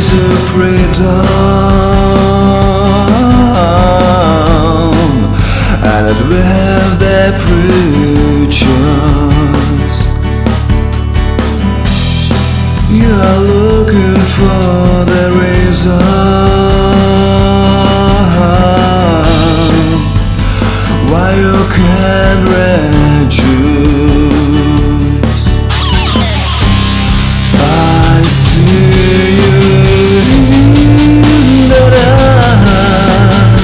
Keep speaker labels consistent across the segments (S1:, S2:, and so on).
S1: is a freedom, and that we have that free chance. You are looking for the reason why you can't reduce. I see you in the dark,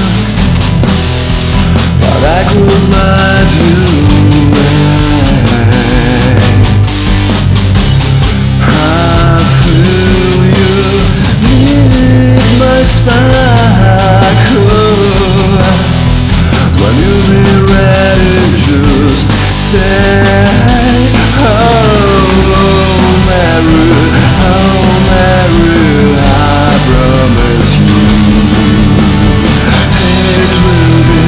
S1: but I could let you away. I feel you need my sparkle. When you'll be ready, just say, oh Mary, I promise you, it will be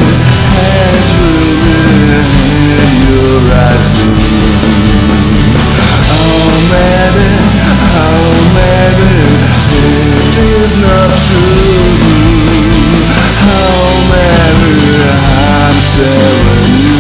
S1: in your eyes blue. Oh maybe, it is not true. Oh maybe I'm telling you.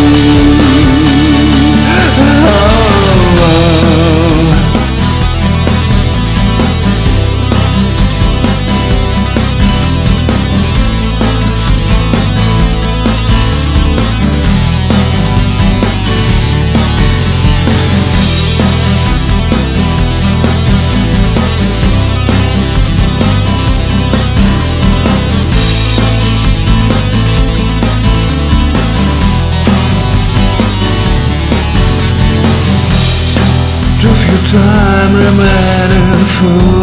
S1: Too few time remaining for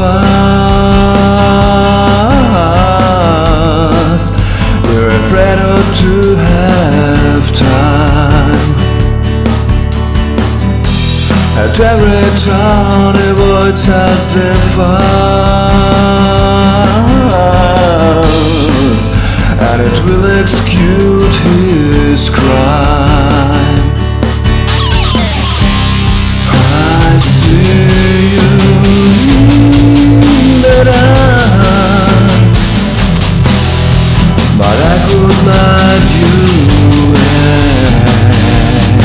S1: us. We're afraid not to have time. At every turn he avoids us defiance, and it will execute his crime. I see you in the dark, but I could let you away.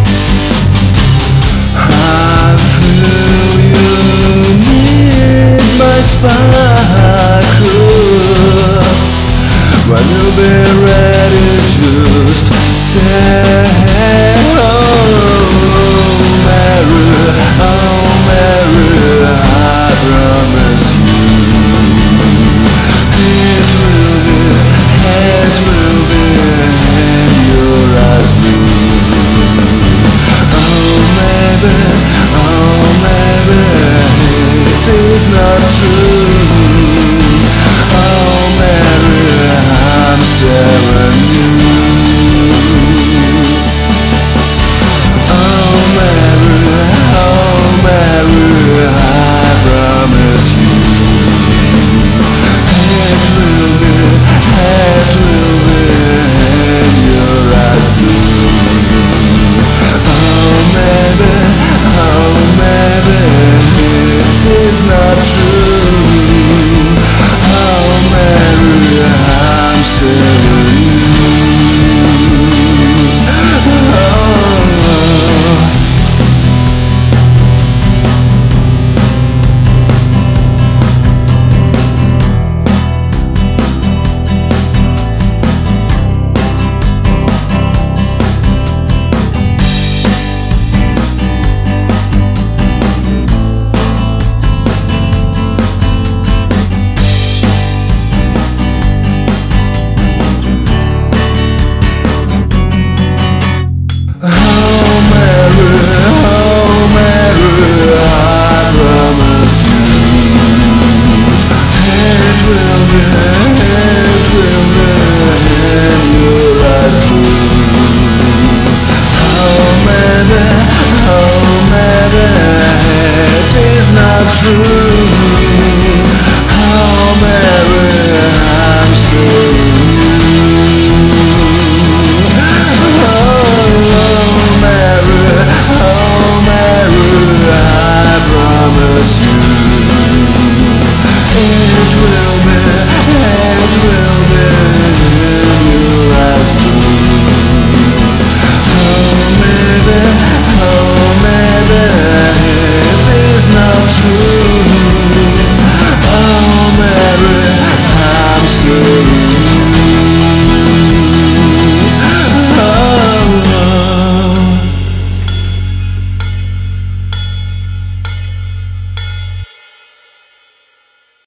S1: I feel you need my sparkle. When you'll be ready, just say, oh